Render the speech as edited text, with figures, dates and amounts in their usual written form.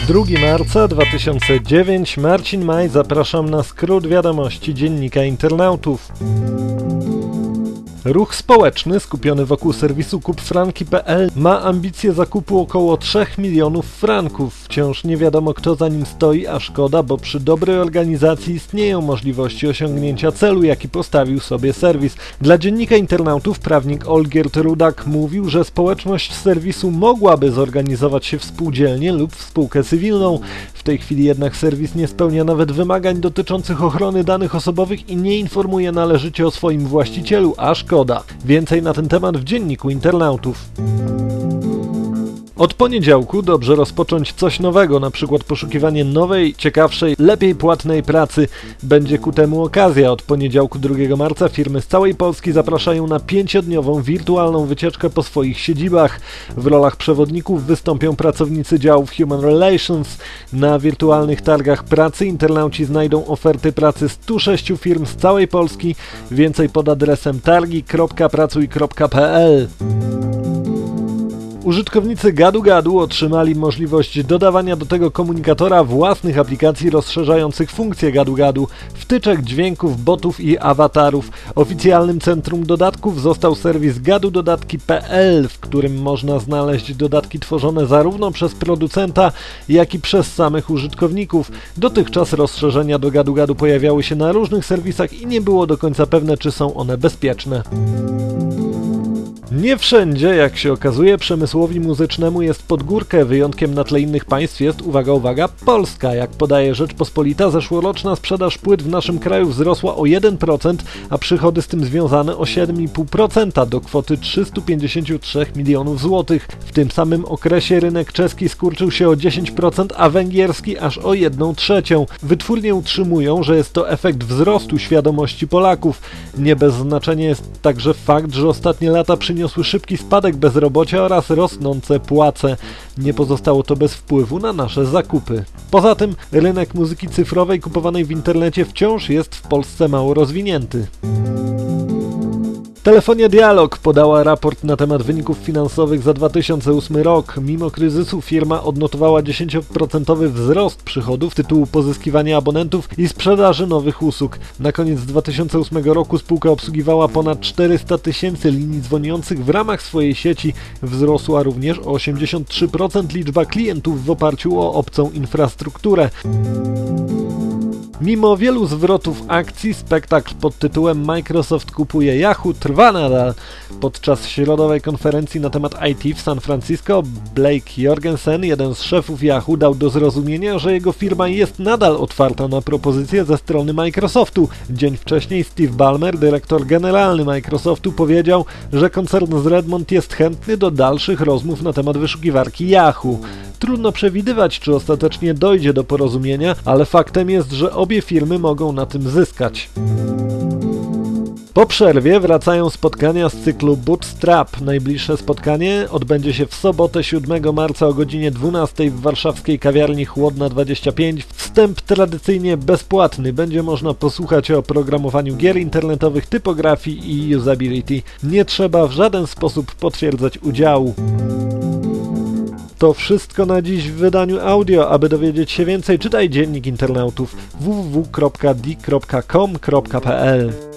2 marca 2009. Marcin Maj, zapraszam na skrót wiadomości Dziennika Internautów. Ruch społeczny skupiony wokół serwisu kupfranki.pl ma ambicje zakupu około 3 milionów franków. Wciąż nie wiadomo, kto za nim stoi, a szkoda, bo przy dobrej organizacji istnieją możliwości osiągnięcia celu, jaki postawił sobie serwis. Dla Dziennika Internautów prawnik Olgierd Rudak mówił, że społeczność serwisu mogłaby zorganizować się w spółdzielnię lub w spółkę cywilną. W tej chwili jednak serwis nie spełnia nawet wymagań dotyczących ochrony danych osobowych i nie informuje należycie o swoim właścicielu, a szkoda. Więcej na ten temat w Dzienniku Internautów. Od poniedziałku dobrze rozpocząć coś nowego, na przykład poszukiwanie nowej, ciekawszej, lepiej płatnej pracy. Będzie ku temu okazja. Od poniedziałku 2 marca firmy z całej Polski zapraszają na 5-dniową wirtualną wycieczkę po swoich siedzibach. W rolach przewodników wystąpią pracownicy działów Human Relations. Na wirtualnych targach pracy internauci znajdą oferty pracy 106 firm z całej Polski. Więcej pod adresem targi.pracuj.pl. Użytkownicy Gadu-Gadu otrzymali możliwość dodawania do tego komunikatora własnych aplikacji rozszerzających funkcje Gadu-Gadu, wtyczek, dźwięków, botów i awatarów. Oficjalnym centrum dodatków został serwis gadudodatki.pl, w którym można znaleźć dodatki tworzone zarówno przez producenta, jak i przez samych użytkowników. Dotychczas rozszerzenia do Gadu-Gadu pojawiały się na różnych serwisach i nie było do końca pewne, czy są one bezpieczne. Nie wszędzie, jak się okazuje, przemysłowi muzycznemu jest pod górkę. Wyjątkiem na tle innych państw jest, uwaga, uwaga, Polska. Jak podaje Rzeczpospolita, zeszłoroczna sprzedaż płyt w naszym kraju wzrosła o 1%, a przychody z tym związane o 7,5% do kwoty 353 milionów złotych. W tym samym okresie rynek czeski skurczył się o 10%, a węgierski aż o 1/3. Wytwórnie utrzymują, że jest to efekt wzrostu świadomości Polaków. Nie bez znaczenia jest także fakt, że ostatnie lata przyniosły szybki spadek bezrobocia oraz rosnące płace. Nie pozostało to bez wpływu na nasze zakupy. Poza tym rynek muzyki cyfrowej kupowanej w internecie wciąż jest w Polsce mało rozwinięty. Telefonia Dialog podała raport na temat wyników finansowych za 2008 rok. Mimo kryzysu firma odnotowała 10% wzrost przychodów z tytułu pozyskiwania abonentów i sprzedaży nowych usług. Na koniec 2008 roku spółka obsługiwała ponad 400 tysięcy linii dzwoniących w ramach swojej sieci. Wzrosła również o 83% liczba klientów w oparciu o obcą infrastrukturę. Mimo wielu zwrotów akcji, spektakl pod tytułem Microsoft kupuje Yahoo trwa nadal. Podczas środowej konferencji na temat IT w San Francisco Blake Jorgensen, jeden z szefów Yahoo, dał do zrozumienia, że jego firma jest nadal otwarta na propozycje ze strony Microsoftu. Dzień wcześniej Steve Ballmer, dyrektor generalny Microsoftu, powiedział, że koncern z Redmond jest chętny do dalszych rozmów na temat wyszukiwarki Yahoo. Trudno przewidywać, czy ostatecznie dojdzie do porozumienia, ale faktem jest, że obie firmy mogą na tym zyskać. Po przerwie wracają spotkania z cyklu Bootstrap. Najbliższe spotkanie odbędzie się w sobotę 7 marca o godzinie 12 w warszawskiej kawiarni Chłodna 25. Wstęp tradycyjnie bezpłatny. Będzie można posłuchać o programowaniu gier internetowych, typografii i usability. Nie trzeba w żaden sposób potwierdzać udziału. To wszystko na dziś w wydaniu audio. Aby dowiedzieć się więcej, czytaj Dziennik Internautów www.di.com.pl.